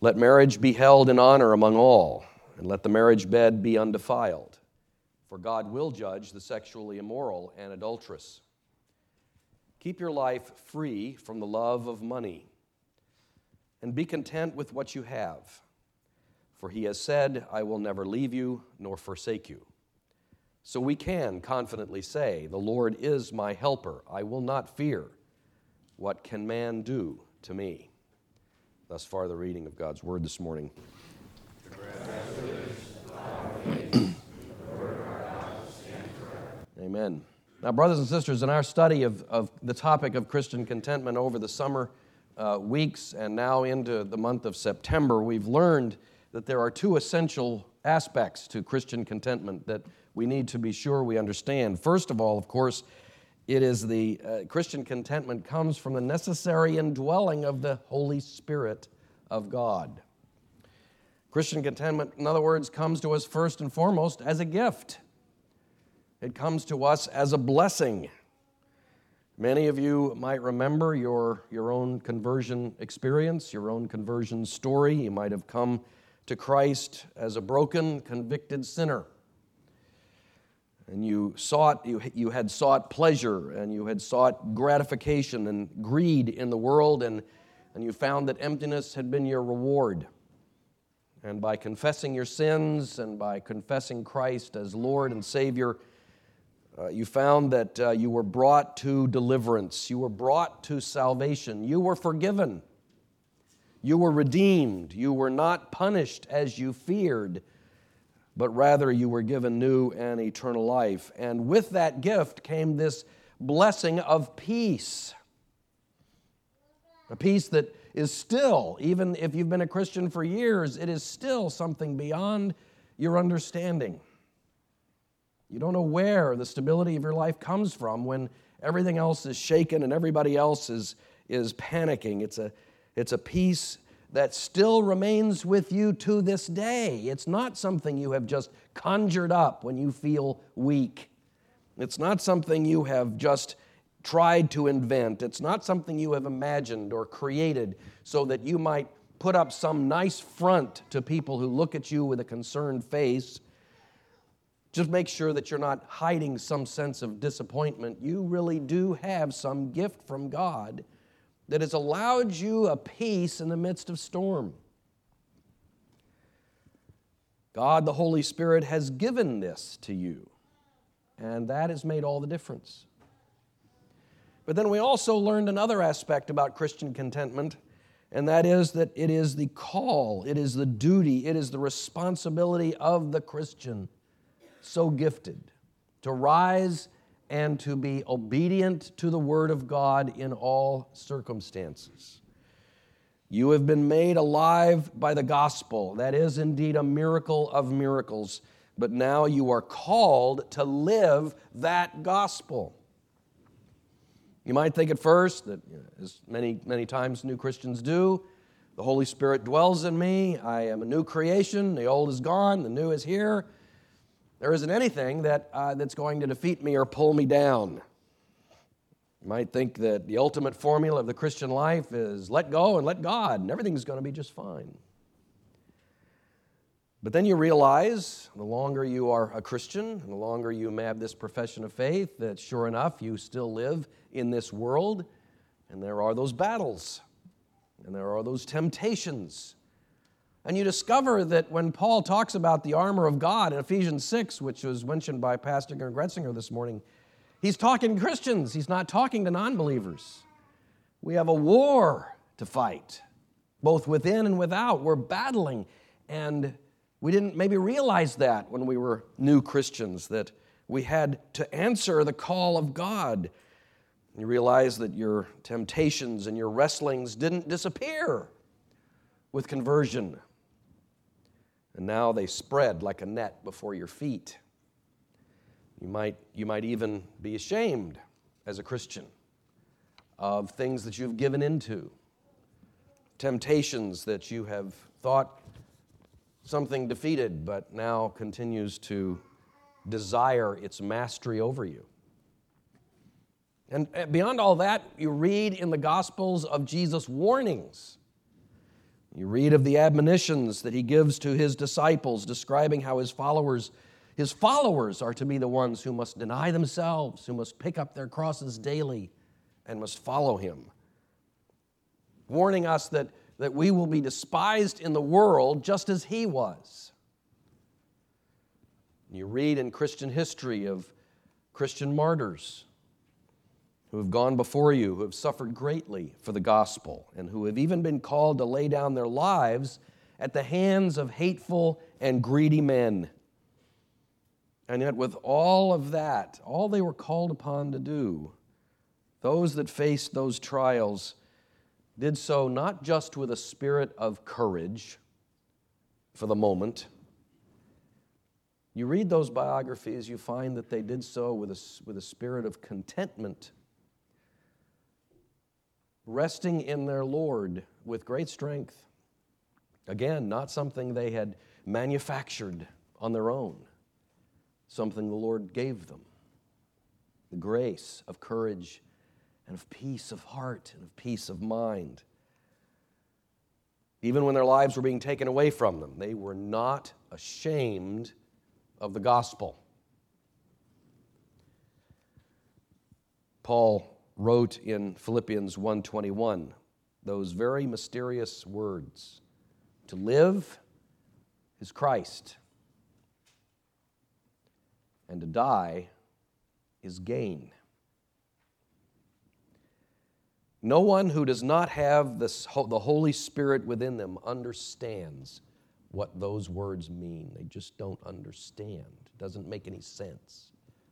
Let marriage be held in honor among all, and let the marriage bed be undefiled, for God will judge the sexually immoral and adulterous. Keep your life free from the love of money, and be content with what you have. For he has said, I will never leave you nor forsake you. So we can confidently say, the Lord is my helper. I will not fear. What can man do to me? Thus far, the reading of God's Word this morning. Amen. Now, brothers and sisters, in our study of the topic of Christian contentment over the summer weeks and now into the month of September, we've learned that there are two essential aspects to Christian contentment that we need to be sure we understand. First of all, of course, it is the Christian contentment comes from the necessary indwelling of the Holy Spirit of God. Christian contentment, in other words, comes to us first and foremost as a gift. It comes to us as a blessing. Many of you might remember your own conversion experience, your own conversion story. You might have come to Christ as a broken, convicted sinner. And you had sought pleasure, and you had sought gratification and greed in the world, and you found that emptiness had been your reward. And by confessing your sins and by confessing Christ as Lord and Savior, you found that you were brought to deliverance. You were brought to salvation. You were forgiven. You were redeemed. You were not punished as you feared, but rather you were given new and eternal life. And with that gift came this blessing of peace. A peace that is still, even if you've been a Christian for years, it is still something beyond your understanding. You don't know where the stability of your life comes from when everything else is shaken and everybody else is panicking. It's a peace that still remains with you to this day. It's not something you have just conjured up when you feel weak. It's not something you have just tried to invent. It's not something you have imagined or created so that you might put up some nice front to people who look at you with a concerned face. Just make sure that you're not hiding some sense of disappointment. You really do have some gift from God that has allowed you a peace in the midst of storm. God, the Holy Spirit, has given this to you, and that has made all the difference. But then we also learned another aspect about Christian contentment, and that is that it is the call, it is the duty, it is the responsibility of the Christian, so gifted, to rise and to be obedient to the Word of God in all circumstances. You have been made alive by the gospel. That is indeed a miracle of miracles. But now you are called to live that gospel. You might think at first that, as many times new Christians do, the Holy Spirit dwells in me. I am a new creation. The old is gone. The new is here. There isn't anything that's going to defeat me or pull me down. You might think that the ultimate formula of the Christian life is let go and let God, and everything's going to be just fine. But then you realize, the longer you are a Christian, and the longer you have this profession of faith, that sure enough, you still live in this world, and there are those battles, and there are those temptations. And you discover that when Paul talks about the armor of God in Ephesians 6, which was mentioned by Pastor Gretzinger this morning, he's talking to Christians. He's not talking to non-believers. We have a war to fight, both within and without. We're battling, and we didn't maybe realize that when we were new Christians, that we had to answer the call of God. You realize that your temptations and your wrestlings didn't disappear with conversion. And now they spread like a net before your feet. You might even be ashamed as a Christian of things that you've given into, temptations that you have thought something defeated, but now continues to desire its mastery over you. And beyond all that, you read in the Gospels of Jesus' warnings. You read of the admonitions that he gives to his disciples, describing how his followers are to be the ones who must deny themselves, who must pick up their crosses daily and must follow him. Warning us that we will be despised in the world just as he was. You read in Christian history of Christian martyrs who have gone before you, who have suffered greatly for the gospel, and who have even been called to lay down their lives at the hands of hateful and greedy men. And yet with all of that, all they were called upon to do, those that faced those trials did so not just with a spirit of courage for the moment. You read those biographies, you find that they did so with a spirit of contentment, resting in their Lord with great strength. Again, not something they had manufactured on their own, something the Lord gave them. The grace of courage and of peace of heart and of peace of mind. Even when their lives were being taken away from them, they were not ashamed of the gospel. Paul wrote in Philippians 1:21 those very mysterious words, "To live is Christ, and to die is gain." No one who does not have the Holy Spirit within them understands what those words mean. They just don't understand. It doesn't make any sense.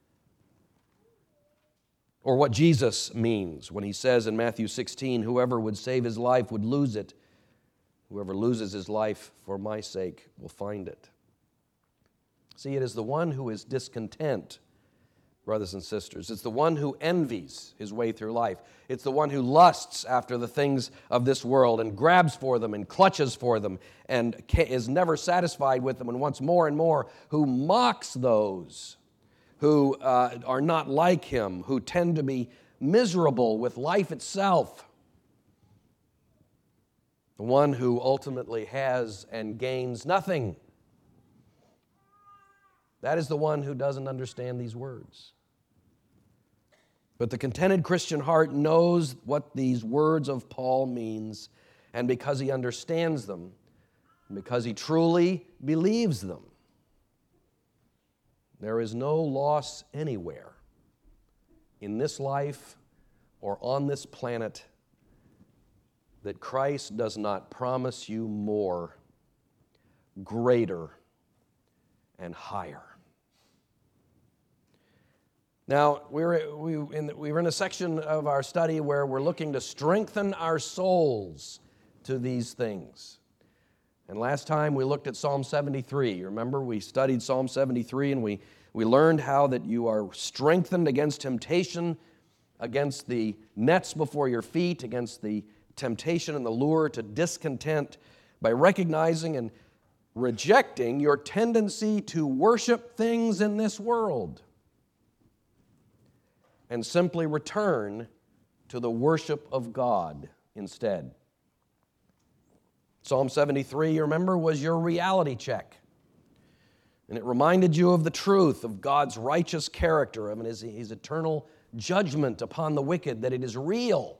Or what Jesus means when he says in Matthew 16, "Whoever would save his life would lose it. Whoever loses his life for my sake will find it." See, it is the one who is discontent, brothers and sisters. It's the one who envies his way through life. It's the one who lusts after the things of this world and grabs for them and clutches for them and is never satisfied with them and wants more and more, who mocks those who are not like him, who tend to be miserable with life itself. The one who ultimately has and gains nothing. That is the one who doesn't understand these words. But the contented Christian heart knows what these words of Paul means, and because he understands them, and because he truly believes them, there is no loss anywhere in this life or on this planet that Christ does not promise you more, greater, and higher. Now, we're in a section of our study where we're looking to strengthen our souls to these things. And last time we looked at Psalm 73. Remember, we studied Psalm 73 and we learned how that you are strengthened against temptation, against the nets before your feet, against the temptation and the lure to discontent by recognizing and rejecting your tendency to worship things in this world and simply return to the worship of God instead. Psalm 73, you remember, was your reality check. And it reminded you of the truth of God's righteous character, of his eternal judgment upon the wicked, that it is real.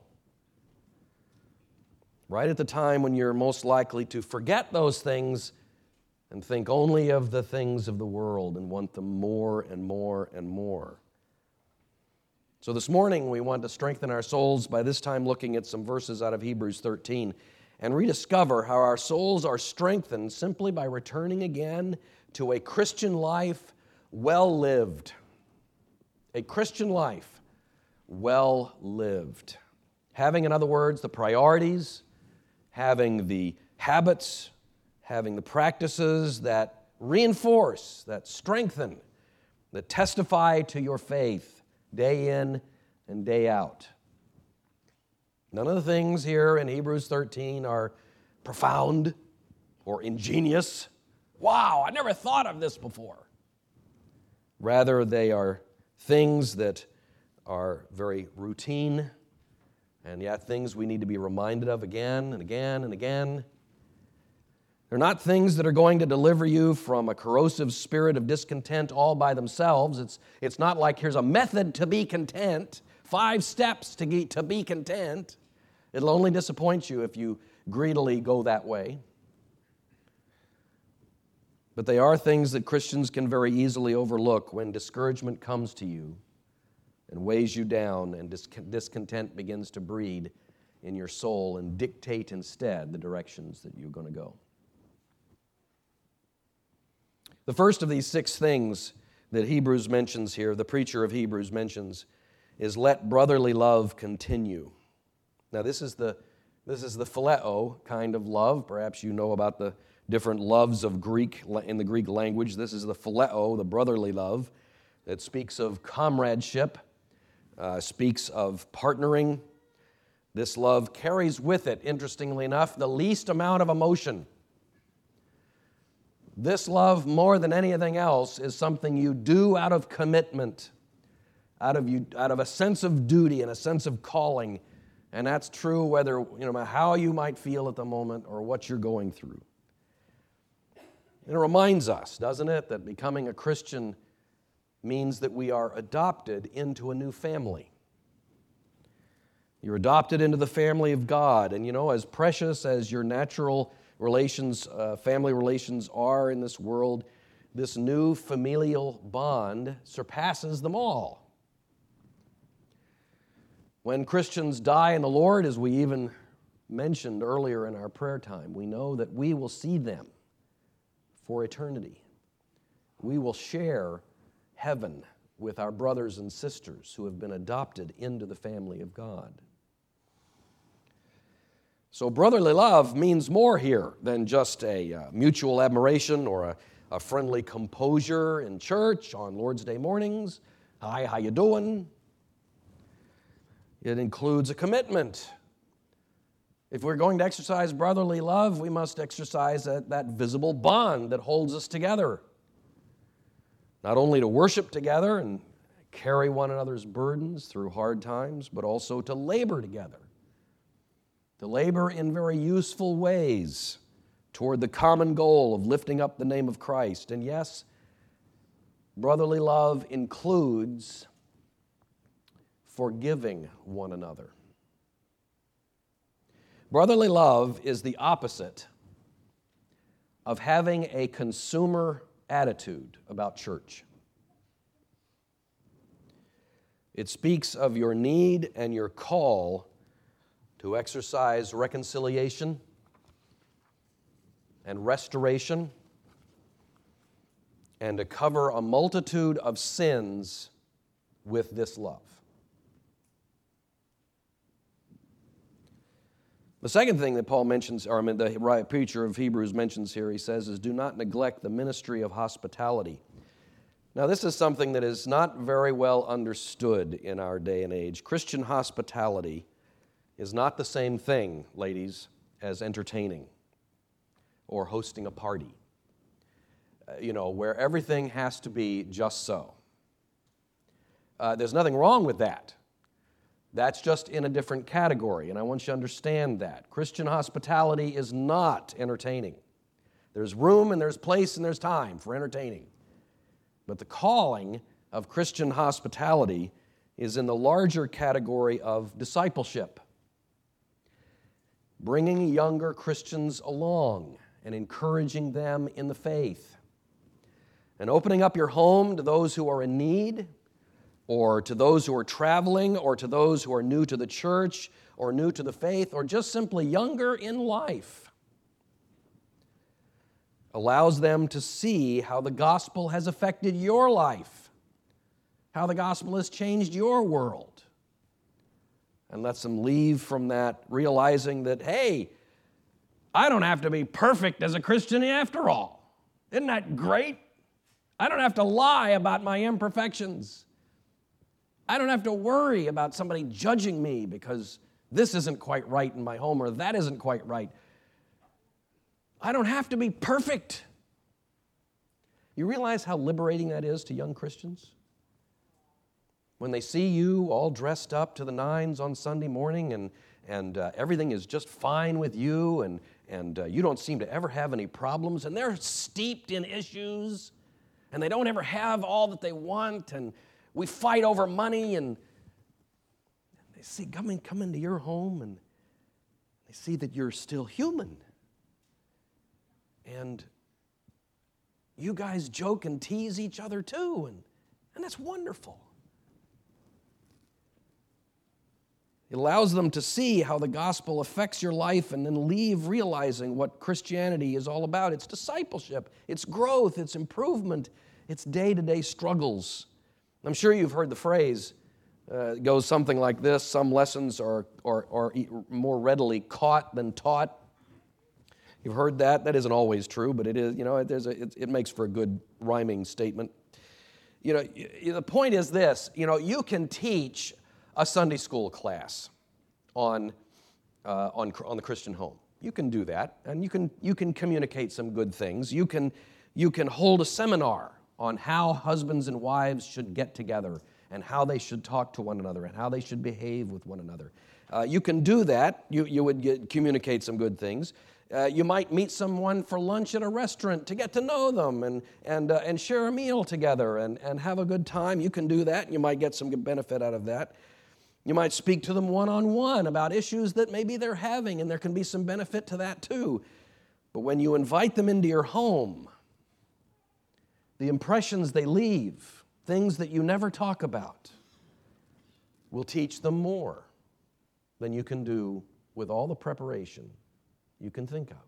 Right at the time when you're most likely to forget those things and think only of the things of the world and want them more and more and more. So this morning we want to strengthen our souls by this time looking at some verses out of Hebrews 13 and rediscover how our souls are strengthened simply by returning again to a Christian life well lived. A Christian life well lived. Having, in other words, the priorities, having the habits, having the practices that reinforce, that strengthen, that testify to your faith day in and day out. None of the things here in Hebrews 13 are profound or ingenious. Wow, I never thought of this before. Rather, they are things that are very routine, and yet things we need to be reminded of again and again and again. They're not things that are going to deliver you from a corrosive spirit of discontent all by themselves. It's not like here's a method to be content, 5 steps to be content. It'll only disappoint you if you greedily go that way. But they are things that Christians can very easily overlook when discouragement comes to you and weighs you down and discontent begins to breed in your soul and dictate instead the directions that you're going to go. The first of these 6 things that Hebrews mentions here, the preacher of Hebrews mentions, is let brotherly love continue. Now this is the phileo kind of love. Perhaps you know about the different loves of Greek in the Greek language. This is the phileo, the brotherly love, that speaks of comradeship, speaks of partnering. This love carries with it, interestingly enough, the least amount of emotion. This love, more than anything else, is something you do out of commitment, out of a sense of duty and a sense of calling. And that's true whether, how you might feel at the moment or what you're going through. It reminds us, doesn't it, that becoming a Christian means that we are adopted into a new family. You're adopted into the family of God. And as precious as your natural relations, family relations are in this world, this new familial bond surpasses them all. When Christians die in the Lord, as we even mentioned earlier in our prayer time, we know that we will see them for eternity. We will share heaven with our brothers and sisters who have been adopted into the family of God. So brotherly love means more here than just a mutual admiration or a friendly composure in church on Lord's Day mornings. Hi, how you doing? It includes a commitment. If we're going to exercise brotherly love, we must exercise that visible bond that holds us together. Not only to worship together and carry one another's burdens through hard times, but also to labor together. To labor in very useful ways toward the common goal of lifting up the name of Christ. And yes, brotherly love includes forgiving one another. Brotherly love is the opposite of having a consumer attitude about church. It speaks of your need and your call to exercise reconciliation and restoration and to cover a multitude of sins with this love. The second thing that Paul mentions, the preacher of Hebrews mentions here, he says, is do not neglect the ministry of hospitality. Now, this is something that is not very well understood in our day and age. Christian hospitality is not the same thing, ladies, as entertaining or hosting a party, where everything has to be just so. There's nothing wrong with that. That's just in a different category, and I want you to understand that. Christian hospitality is not entertaining. There's room and there's place and there's time for entertaining. But the calling of Christian hospitality is in the larger category of discipleship. Bringing younger Christians along and encouraging them in the faith. And opening up your home to those who are in need, or to those who are traveling, or to those who are new to the church, or new to the faith, or just simply younger in life, allows them to see how the gospel has affected your life, how the gospel has changed your world, and lets them leave from that realizing that, hey, I don't have to be perfect as a Christian after all. Isn't that great? I don't have to lie about my imperfections. I don't have to worry about somebody judging me because this isn't quite right in my home or that isn't quite right. I don't have to be perfect. You realize how liberating that is to young Christians? When they see you all dressed up to the nines on Sunday morning and everything is just fine with you you don't seem to ever have any problems, and they're steeped in issues, and they don't ever have all that they want, and we fight over money, and they see come into your home, and they see that you're still human. And you guys joke and tease each other too, and that's wonderful. It allows them to see how the gospel affects your life and then leave realizing what Christianity is all about. It's discipleship, it's growth, it's improvement, it's day-to-day struggles. I'm sure you've heard the phrase, it goes something like this: some lessons are more readily caught than taught. You've heard that. That isn't always true, but it is. It makes for a good rhyming statement. The point is this: you can teach a Sunday school class on the Christian home. You can do that, and you can communicate some good things. You can hold a seminar on how husbands and wives should get together, and how they should talk to one another, and how they should behave with one another. You can do that. You would communicate some good things. You might meet someone for lunch at a restaurant to get to know them and share a meal together and have a good time. You can do that, and you might get some good benefit out of that. You might speak to them one-on-one about issues that maybe they're having, and there can be some benefit to that too. But when you invite them into your home, the impressions they leave, things that you never talk about, will teach them more than you can do with all the preparation you can think of.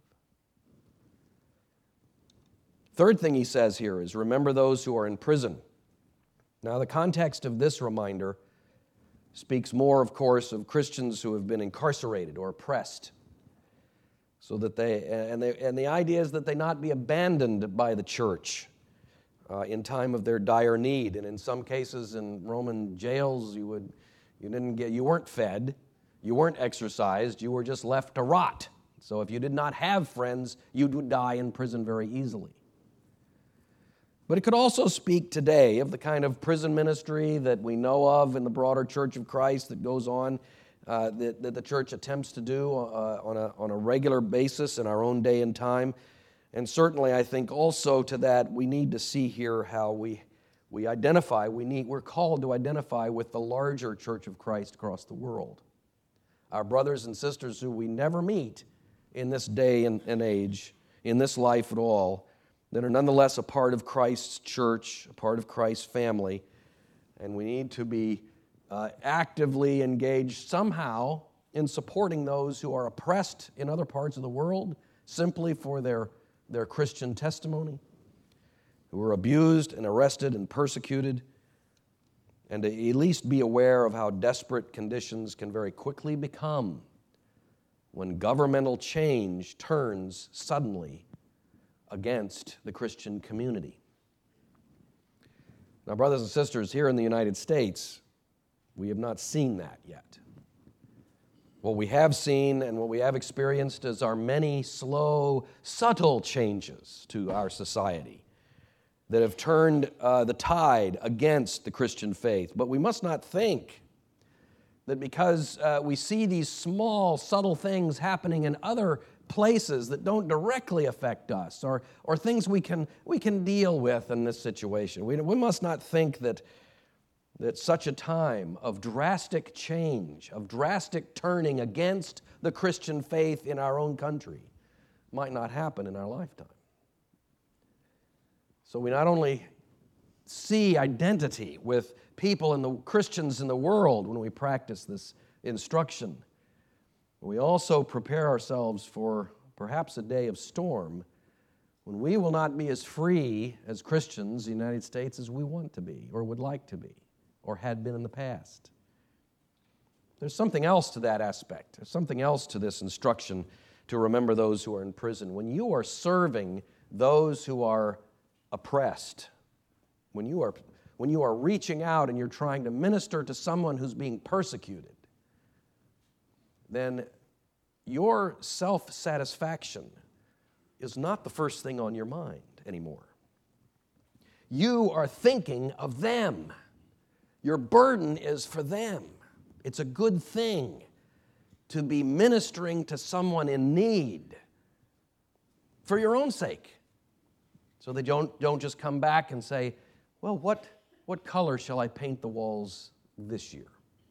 Third thing he says here is, remember those who are in prison. Now, the context of this reminder speaks more, of course, of Christians who have been incarcerated or oppressed, so that the idea is that they not be abandoned by the church in time of their dire need. And in some cases, in Roman jails, you weren't fed, you weren't exercised, you were just left to rot. So if you did not have friends, you would die in prison very easily. But it could also speak today of the kind of prison ministry that we know of in the broader Church of Christ that goes on, that the church attempts to do on a regular basis in our own day and time. And certainly I think also to that we need to see here how we identify, we're called to identify with the larger Church of Christ across the world. Our brothers and sisters who we never meet in this day and age, in this life at all, that are nonetheless a part of Christ's church, a part of Christ's family, and we need to be actively engaged somehow in supporting those who are oppressed in other parts of the world simply for their Christian testimony, who are abused and arrested and persecuted, and to at least be aware of how desperate conditions can very quickly become when governmental change turns suddenly against the Christian community. Now, brothers and sisters, here in the United States, we have not seen that yet. What we have seen and what we have experienced is our many slow, subtle changes to our society that have turned the tide against the Christian faith. But we must not think that because we see these small, subtle things happening in other places that don't directly affect us, or things we can deal with in this situation. We must not think that such a time of drastic change, of drastic turning against the Christian faith in our own country might not happen in our lifetime. So we not only see identity with people and the Christians in the world when we practice this instruction, we also prepare ourselves for perhaps a day of storm when we will not be as free as Christians in the United States as we want to be or would like to be or had been in the past. There's something else to that aspect. There's something else to this instruction to remember those who are in prison. When you are serving those who are oppressed, when you are reaching out and you're trying to minister to someone who's being persecuted, then your self-satisfaction is not the first thing on your mind anymore. You are thinking of them. Your burden is for them. It's a good thing to be ministering to someone in need for your own sake, so they don't just come back and say, well, what color shall I paint the walls this year?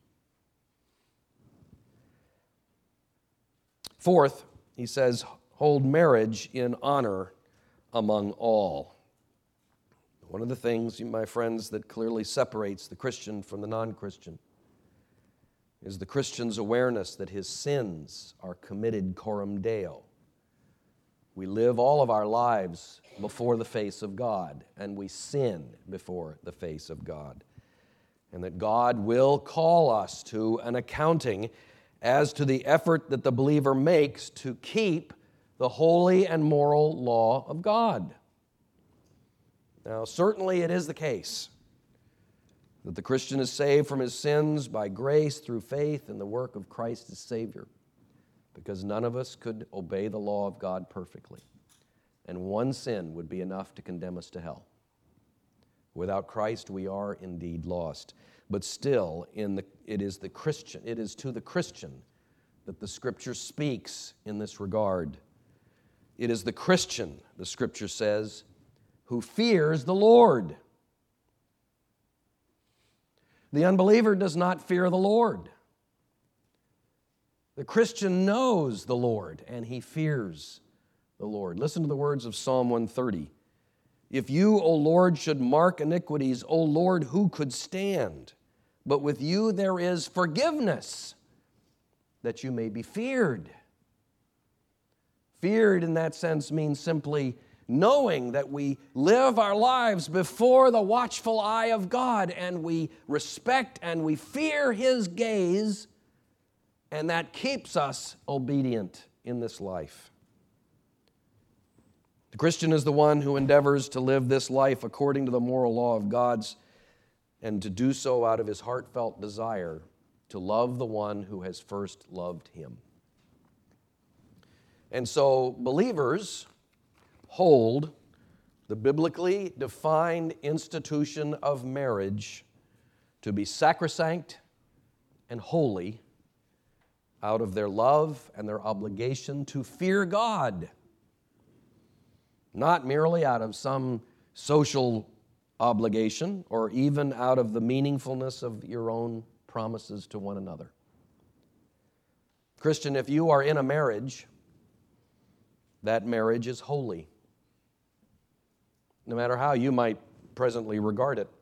Fourth, he says, hold marriage in honor among all. One of the things, my friends, that clearly separates the Christian from the non-Christian is the Christian's awareness that his sins are committed coram Deo. We live all of our lives before the face of God, and we sin before the face of God. And that God will call us to an accounting as to the effort that the believer makes to keep the holy and moral law of God. Now, certainly it is the case that the Christian is saved from his sins by grace through faith in the work of Christ as Savior, because none of us could obey the law of God perfectly, and one sin would be enough to condemn us to hell. Without Christ, we are indeed lost. But still, it is to the Christian that the Scripture speaks in this regard. It is the Christian, the Scripture says, who fears the Lord. The unbeliever does not fear the Lord. The Christian knows the Lord, and he fears the Lord. Listen to the words of Psalm 130. If you, O Lord, should mark iniquities, O Lord, who could stand? But with you there is forgiveness, that you may be feared. Feared in that sense means simply knowing that we live our lives before the watchful eye of God, and we respect and we fear His gaze, and that keeps us obedient in this life. The Christian is the one who endeavors to live this life according to the moral law of God's, and to do so out of his heartfelt desire to love the one who has first loved him. And so believers hold the biblically defined institution of marriage to be sacrosanct and holy out of their love and their obligation to fear God, not merely out of some social obligation or even out of the meaningfulness of your own promises to one another. Christian, if you are in a marriage, that marriage is holy, no matter how you might presently regard it.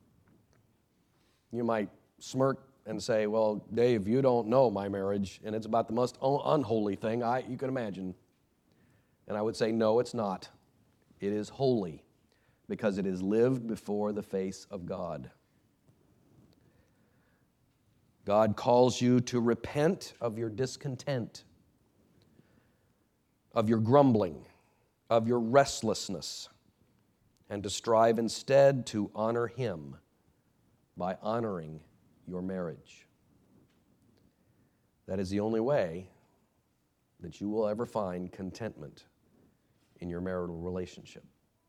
You might smirk and say, well, Dave, you don't know my marriage, and it's about the most unholy thing you can imagine. And I would say, no, it's not. It is holy because it is lived before the face of God. God calls you to repent of your discontent, of your grumbling, of your restlessness, and to strive instead to honor Him by honoring your marriage. That is the only way that you will ever find contentment in your marital relationship.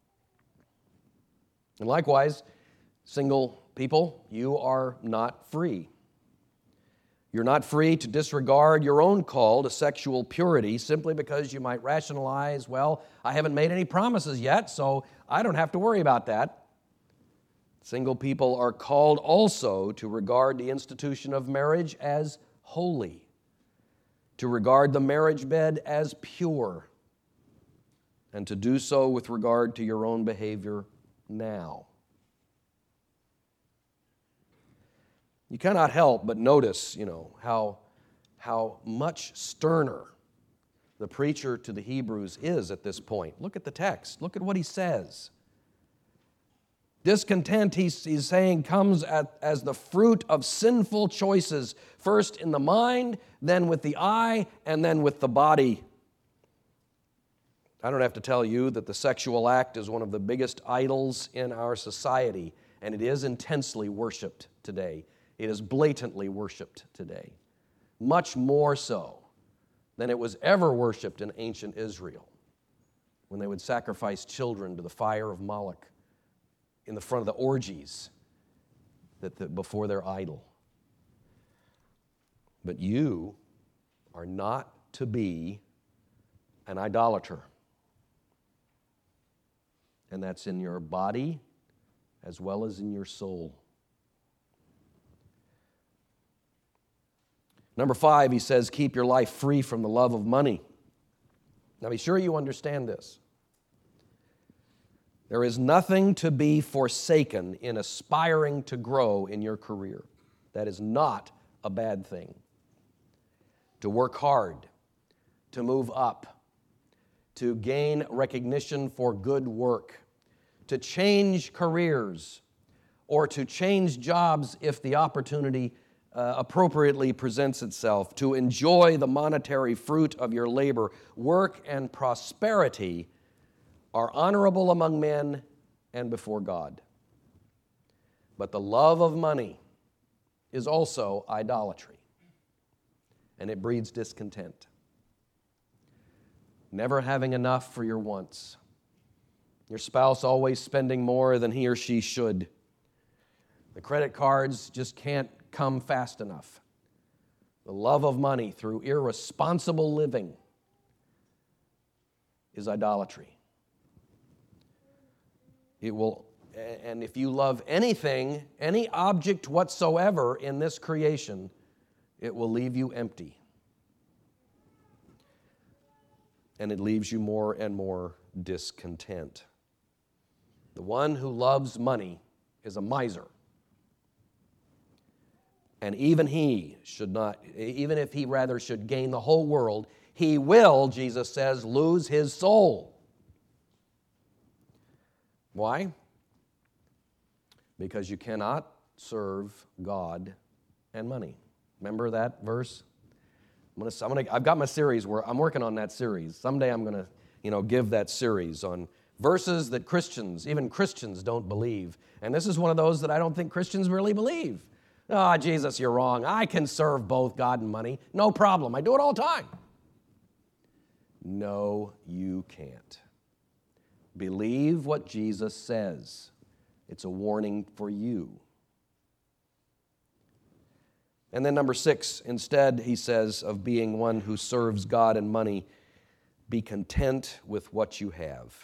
And likewise, single people, you are not free. You're not free to disregard your own call to sexual purity simply because you might rationalize, well, I haven't made any promises yet, so I don't have to worry about that. Single people are called also to regard the institution of marriage as holy, to regard the marriage bed as pure, and to do so with regard to your own behavior now. You cannot help but notice, how much sterner the preacher to the Hebrews is at this point. Look at the text. Look at what he says. Discontent, he's saying, comes as the fruit of sinful choices, first in the mind, then with the eye, and then with the body. I don't have to tell you that the sexual act is one of the biggest idols in our society, and it is intensely worshiped today. It is blatantly worshiped today, much more so than it was ever worshiped in ancient Israel, when they would sacrifice children to the fire of Moloch in the front of the orgies before their idol. But you are not to be an idolater. and that's in your body as well as in your soul. Number 5, he says, keep your life free from the love of money. Now be sure you understand this. There is nothing to be forsaken in aspiring to grow in your career. That is not a bad thing. To work hard, to move up, to gain recognition for good work, to change careers, or to change jobs if the opportunity appropriately presents itself, to enjoy the monetary fruit of your labor. Work and prosperity are honorable among men and before God. But the love of money is also idolatry, and it breeds discontent. Never having enough for your wants. Your spouse always spending more than he or she should. The credit cards just can't come fast enough. The love of money through irresponsible living is idolatry. It will, and if you love anything, any object whatsoever in this creation, it will leave you empty. And it leaves you more and more discontent. The one who loves money is a miser. And even he should not, even if he rather should gain the whole world, he will, Jesus says, lose his soul. Why? Because you cannot serve God and money. Remember that verse? I've got my series where I'm working on that series. Someday I'm going to, give that series on verses that Christians, even Christians, don't believe. And this is one of those that I don't think Christians really believe. Oh, Jesus, you're wrong. I can serve both God and money. No problem. I do it all the time. No, you can't. Believe what Jesus says. It's a warning for you. And then number 6, instead, he says, of being one who serves God and money, be content with what you have.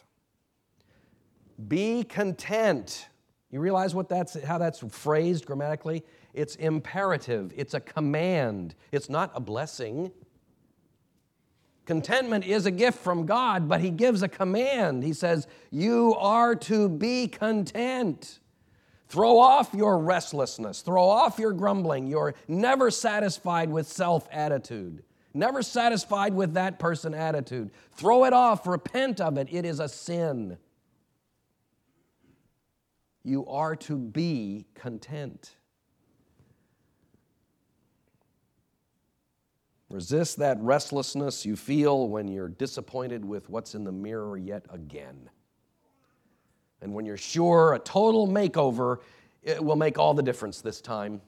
Be content. You realize how that's phrased grammatically? It's imperative. It's a command. It's not a blessing. Contentment is a gift from God, but he gives a command. He says, you are to be content. Throw off your restlessness. Throw off your grumbling, your never satisfied with self attitude. Never satisfied with that person attitude. Throw it off. Repent of it. It is a sin. You are to be content. Resist that restlessness you feel when you're disappointed with what's in the mirror yet again. And when you're sure a total makeover, it will make all the difference this time.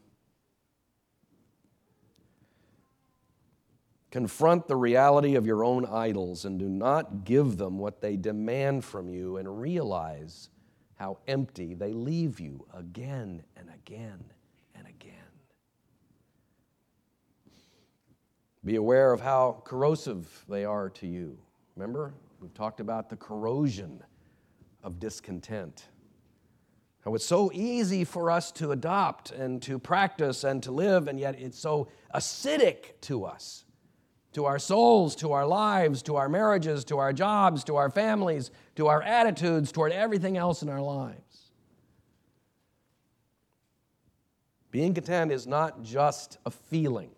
Confront the reality of your own idols and do not give them what they demand from you, and realize how empty they leave you again and again and again. Be aware of how corrosive they are to you. Remember, we've talked about the corrosion of discontent. How it's so easy for us to adopt and to practice and to live, and yet it's so acidic to us, to our souls, to our lives, to our marriages, to our jobs, to our families, to our attitudes, toward everything else in our lives. Being content is not just a feeling.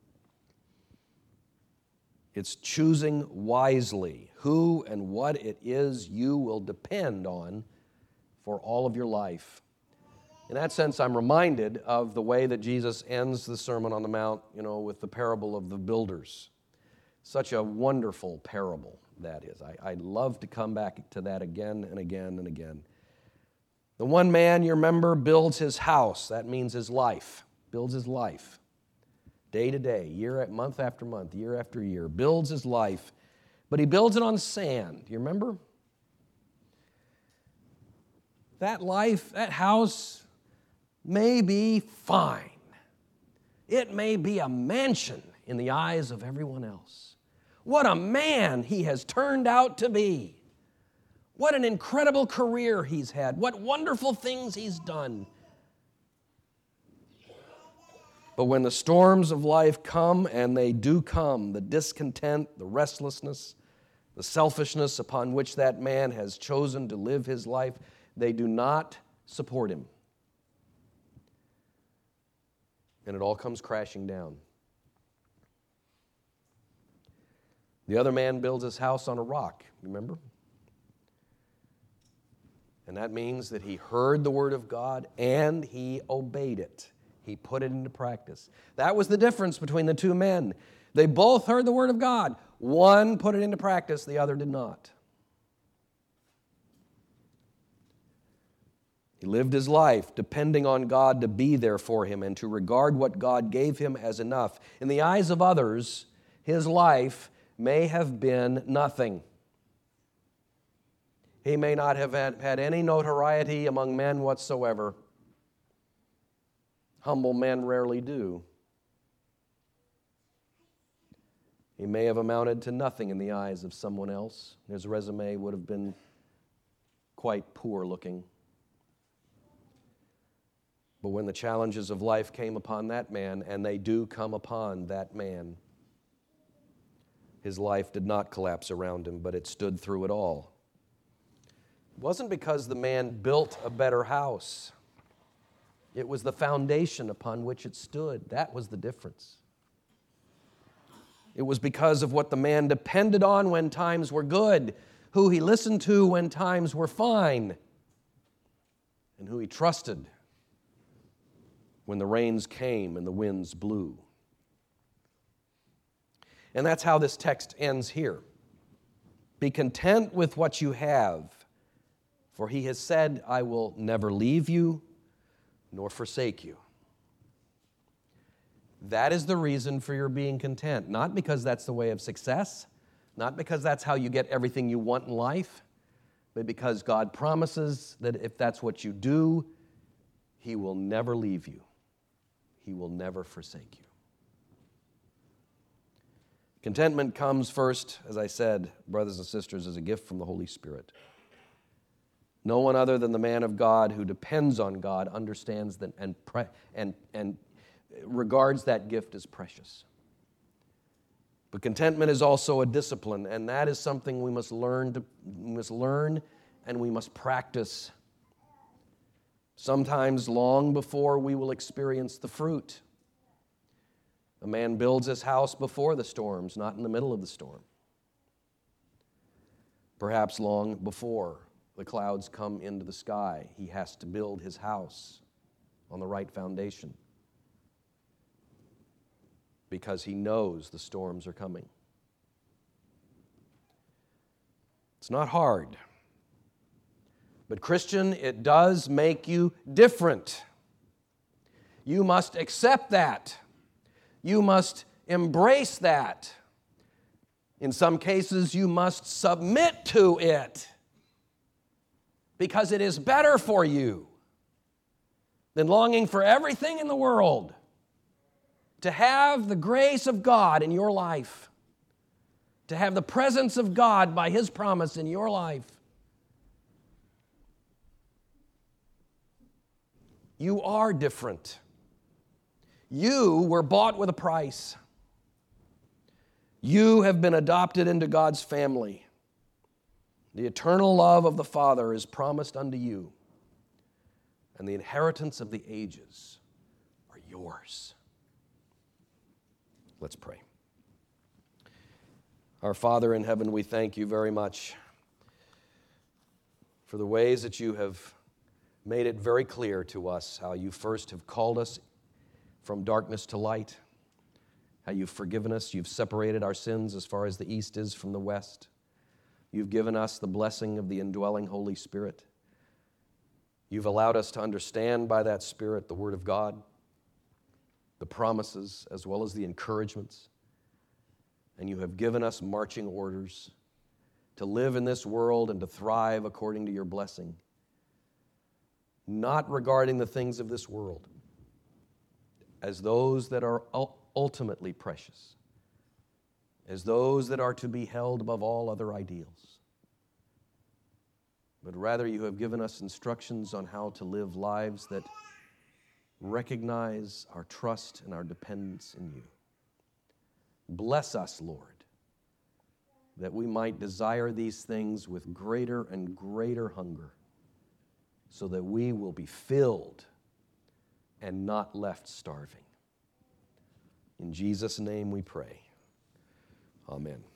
It's choosing wisely who and what it is you will depend on for all of your life. In that sense, I'm reminded of the way that Jesus ends the Sermon on the Mount, with the parable of the builders. Such a wonderful parable that is. I love to come back to that again and again and again. The one man, you remember, builds his house. That means his life. Builds his life. Day to day, month after month, year after year, builds his life, but he builds it on sand. You remember? That life, that house may be fine. It may be a mansion in the eyes of everyone else. What a man he has turned out to be. What an incredible career he's had. What wonderful things he's done. But when the storms of life come, and they do come, the discontent, the restlessness, the selfishness upon which that man has chosen to live his life, they do not support him. And it all comes crashing down. The other man builds his house on a rock, remember? And that means that he heard the word of God and he obeyed it. He put it into practice. That was the difference between the two men. They both heard the word of God. One put it into practice, the other did not. He lived his life depending on God to be there for him and to regard what God gave him as enough. In the eyes of others, his life may have been nothing. He may not have had any notoriety among men whatsoever. Humble men rarely do. He may have amounted to nothing in the eyes of someone else. His resume would have been quite poor looking. But when the challenges of life came upon that man, and they do come upon that man, his life did not collapse around him, but it stood through it all. It wasn't because the man built a better house. It was the foundation upon which it stood. That was the difference. It was because of what the man depended on when times were good, who he listened to when times were fine, and who he trusted when the rains came and the winds blew. And that's how this text ends here. Be content with what you have, for he has said, I will never leave you nor forsake you. That is the reason for your being content, not because that's the way of success, not because that's how you get everything you want in life, but because God promises that if that's what you do, he will never leave you. He will never forsake you. Contentment comes first, as I said, brothers and sisters, as a gift from the Holy Spirit. No one other than the man of God who depends on God understands that and regards that gift as precious. But contentment is also a discipline, and that is something we must learn and we must practice. Sometimes long before we will experience the fruit. A man builds his house before the storms, not in the middle of the storm. Perhaps long before the clouds come into the sky, he has to build his house on the right foundation because he knows the storms are coming. It's not hard. But Christian, it does make you different. You must accept that. You must embrace that. In some cases, you must submit to it because it is better for you than longing for everything in the world. To have the grace of God in your life, to have the presence of God by His promise in your life. You are different. You were bought with a price. You have been adopted into God's family. The eternal love of the Father is promised unto you, and the inheritance of the ages are yours. Let's pray. Our Father in heaven, we thank you very much for the ways that you have made it very clear to us how you first have called us from darkness to light, how you've forgiven us, you've separated our sins as far as the east is from the west. You've given us the blessing of the indwelling Holy Spirit. You've allowed us to understand by that Spirit the Word of God, the promises as well as the encouragements. And you have given us marching orders to live in this world and to thrive according to your blessing, not regarding the things of this world as those that are ultimately precious, as those that are to be held above all other ideals, but rather you have given us instructions on how to live lives that recognize our trust and our dependence in you. Bless us, Lord, that we might desire these things with greater and greater hunger, so that we will be filled and not left starving. In Jesus' name we pray. Amen.